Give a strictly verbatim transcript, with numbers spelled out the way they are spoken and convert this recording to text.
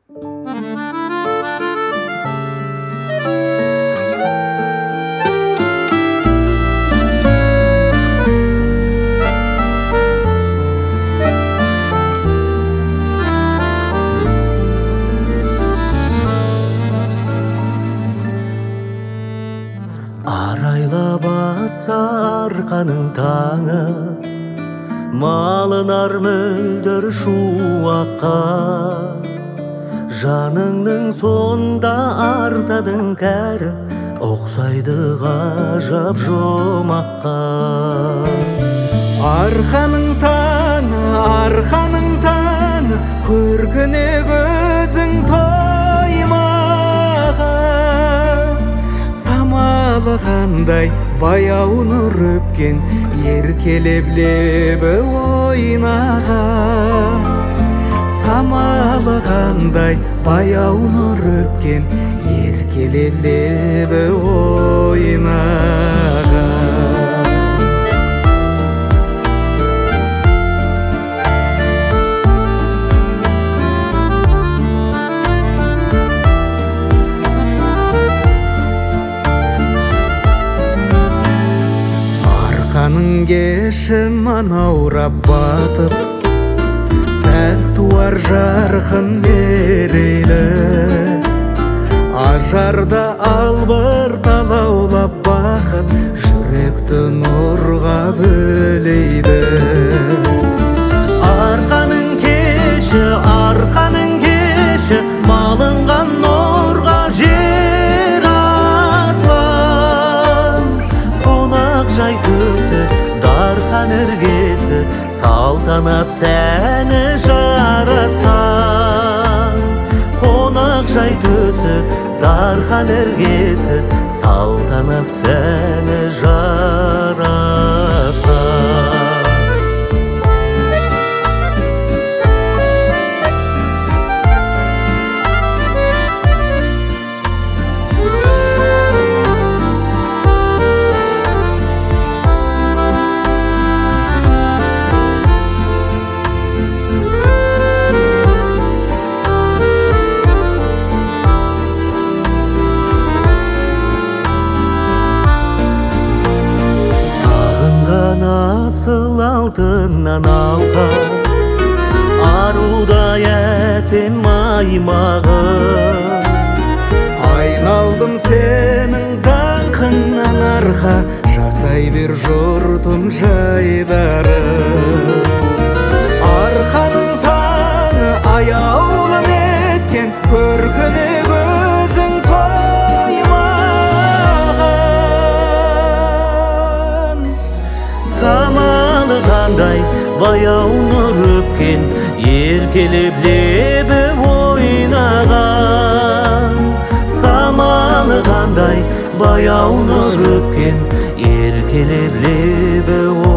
Арайлап атса арқаның таңы, малынар мөлдір шуаққа. Жаныңның сонда артадың кәрі, ұқсайды ғажап жұмаққа. Арқаның таңы, арқаның таңы, көркіне көзің тоймаған. Самалы қандай баяу нұр өпкен, еркелеп лебі ойнаған. Самалы қандай баяу нұр өпкен, еркелеп лебі ойнаған. Арқаның кеші манаурап батып, сәт туар жарқын мерейлі. Ажарда албырт алаулап бақыт, жүректі нұрға бөлейді. Арқаның кеші, арқаның кеші, малынған нұрға жер аспан. Қонақ жай төсі, дархан іргесі, салтанат сәні жарасқан. Қонақ жай төсі, дархан іргесі, салтанат сәні жарасқан. Асыл алтыннан алға, арудай әсем аймағы. Айналдым сенің даңқыңнан арқа, жасай бер жұртым жайдары. Арқаның таңы аяулы неткен, көркіне көзің тоймаған. Самалы қандай баяу нұр өпкен, еркелеп лебі ойнаған. Самалы қандай баяу нұр өпкен, еркелеп лебі ойнаған.